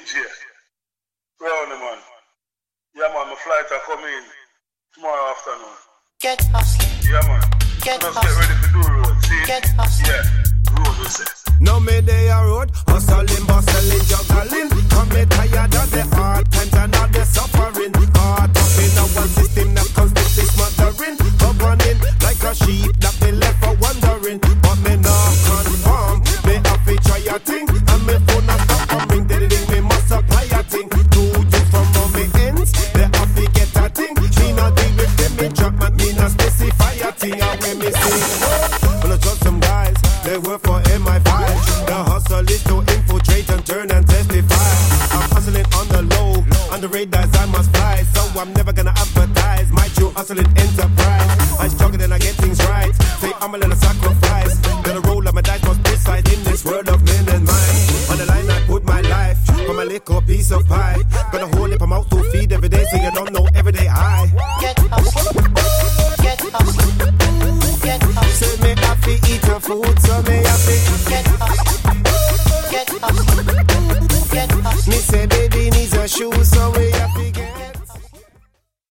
DJ. Round the man. Yeah man, my flight are coming tomorrow afternoon. Get hustling. Yeah man. Get Let's get ready to do road. See? Get hustling. Yeah, road we say. No me day a road, hustling, bustling, juggling. Come me tired of the hard times and all the suffering. Caught up in our system that constantly smothering. Up running like a sheep that be left for wandering. But me not conform, me have to try a thing. And me phone not stop coming, ding, me must supply a thing. To you from all me ends, they have to get a thing. Me not deal with them, me drop man, me not specify a thing. And when me sing, well I trust some guys, they work for MI5. The hustle is to infiltrate and turn and testify. I'm hustling on the low, on the radars I must fly. So I'm never gonna advertise my true hustling enterprise. I struggle and I get things right. Say I'm a little sacrifice. Gonna roll up my dice most precise in this world of men and mine. On the line I put my life for my little piece of pie. Gonna hold up my mouth to feed every day so you don't know everyday high. Get hustling. Get hustling. Get hustling. Say me happy eat your food, so me happy. Get hustling. Get hustling. Get hustling. Me say baby needs a shoe, so we